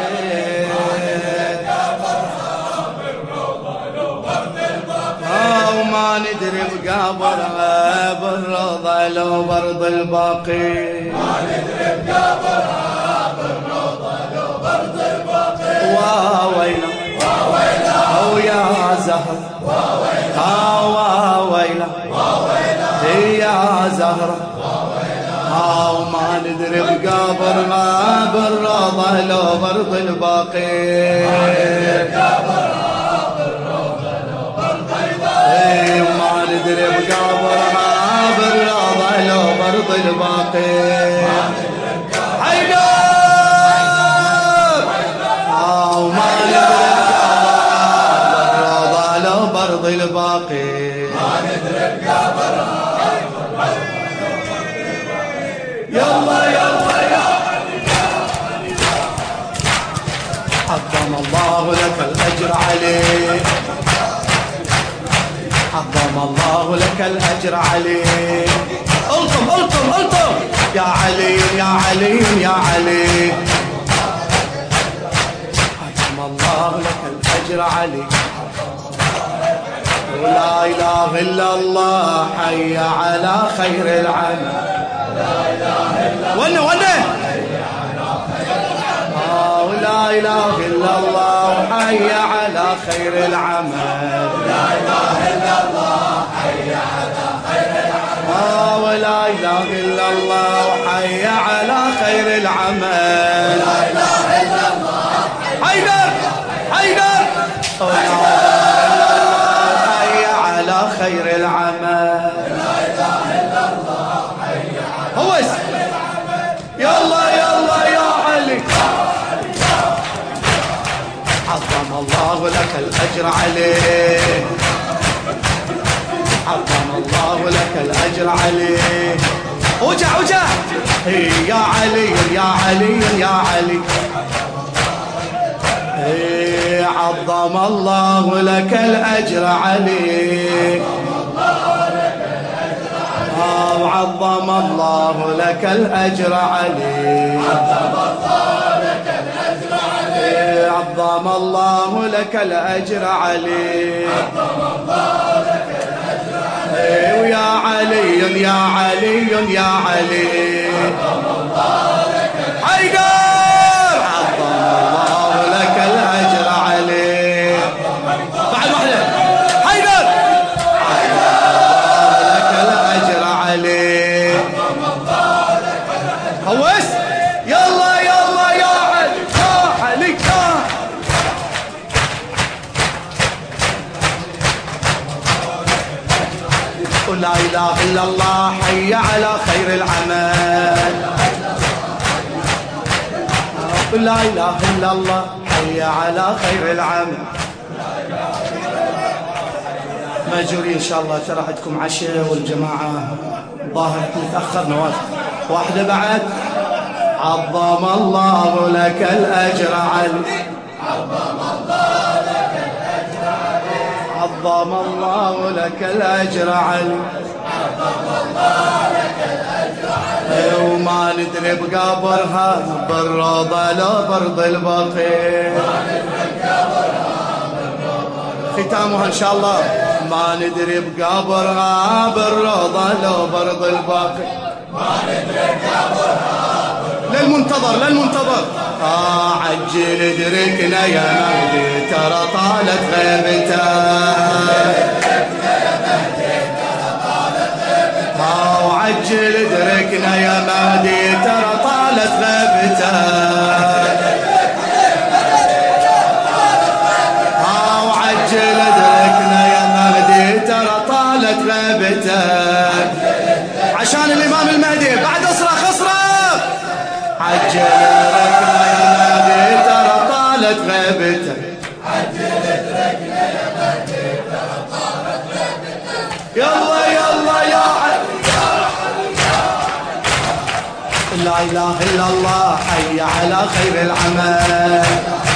وما ندري بقبرها بالروضة لو برض الباقي. ما ندري بقبرها بالروضة لو برض الباقي. واويلا ويا زهر واويلا يا زهرة وما ندري بقبرها بالروضة لو برض الباقي. ما ندري بقبرها بالروضة لو برض الباقي. حيدر وما ندري بقبرها بالروضة لو برض الباقي. ما ندري بقبرها. يلا يلا يا عظم الله لك الأجر عليه. عظم الله لك الأجر عليه. الطم يا علي يا علي يا علي. عظم الله لك الأجر عليه. ولا إله إلا الله حي على خير العمل. لا إله إلا الله ولا إله إلا الله حي على خير العمل. لا إله إلا الله حي على خير العمل. ولا إله إلا الله حي على خير العمل. لا إله إلا الله حيدر حي على خير العمل. لا إله إلا الله حي على خير العمل. يلا يلا يا علي. عظم الله لك الأجر عليه. عظم الله لك الأجر عليه. وجع يا علي يا علي يا علي. عظم الله لك الأجر عليه. عظم الله لك الأجر عليه. عظم الله لك الأجر عليه. ويا علي يا علي يا علي. حيدر عظم الله لك الأجر عليه. بعد واحدة حيدر لك الأجر عليه. هوس يلا يلا يا علي يا علي. لا إله إلا الله حي على خير العمل. لا إله إلا الله حي على خير العمل. ماجورين إن شاء الله ترى عندكم عشاء والجماعة ظاهر متأخر نواف واحدة بعد. عظم الله لك الأجر عليه. عظم الله لك الأجر عليه. وما ندري بقبرها بالروضة لو برض الباقي. ختامها إن شاء الله. ما ندري بقبرها بالروضة لو برض الباقي. ما ندري بقبرها للمنتظر عجل ادركنا يا مهدي ترى طالت غيبته. عجل ادركنا يا مهدي ترى طالت غيبته. عجل ادركنا يا مهدي ترى طالت غيبته. عشان الإمام المهدي بعد اصرخ. عجل ادركنا يا مهدي ترى طالت غيبته. عجل ادركنا يا مهدي ترى طالت غيبته. يلا يلا يا علي. لا إله إلا الله حي على خير العمل.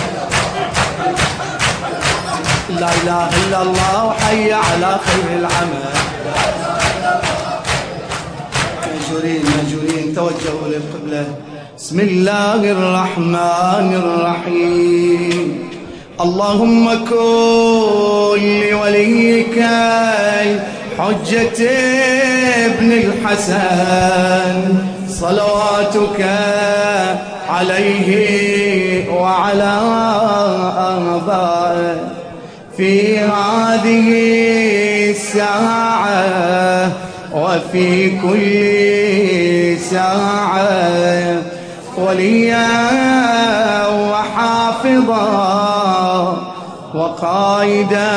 لا إله إلا الله حي على خير العمل. ماجورين توجهوا للقبلة. بسم الله الرحمن الرحيم. اللهم كن لوليك الحجة ابن الحسن صلواتك عليه وعلى آبائه في هذه الساعة وفي كل ساعة وليا وحافظا وقائدا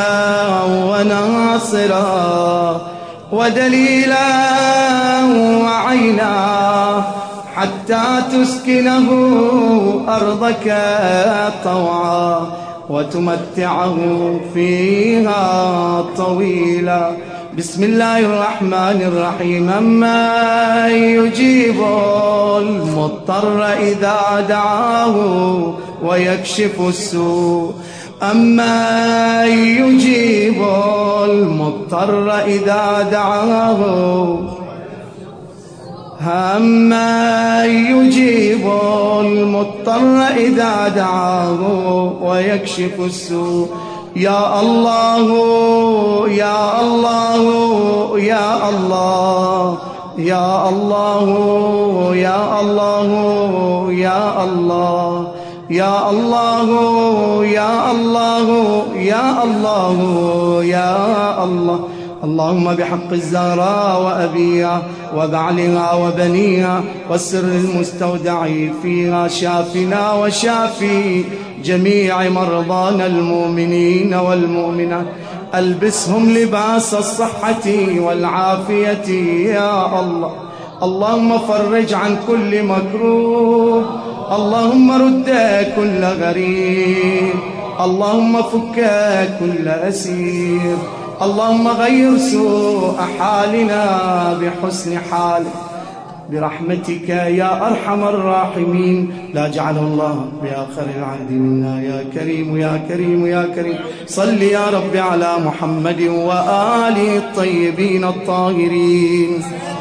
وناصرا ودليلا وعينا حتى تسكنه أرضك طوعا وتمتعه فيها طويلا. بسم الله الرحمن الرحيم. أما يجيب المضطر إذا دعاه ويكشف السوء. أما يجيب المضطر إذا دعاه. أما يجيب المضطر إذا دعاه ويكشف السوء. يا الله يا الله يا الله يا الله يا الله يا الله يا الله يا الله يا الله يا الله. اللهم بحق الزهراء وأبيها وبعلها وبنيها والسر المستودع فيها شافنا وشافي جميع مرضانا المؤمنين والمؤمنات. ألبسهم لباس الصحة والعافية يا الله. اللهم فرج عن كل مكروه. اللهم رد كل غريب. اللهم فك كل أسير. اللهم غير سوء حالنا بحسن حاله برحمتك يا أرحم الراحمين. لا جعله الله بآخر العهد منا يا كريم يا كريم يا كريم. صل يا رب على محمد وآله الطيبين الطاهرين.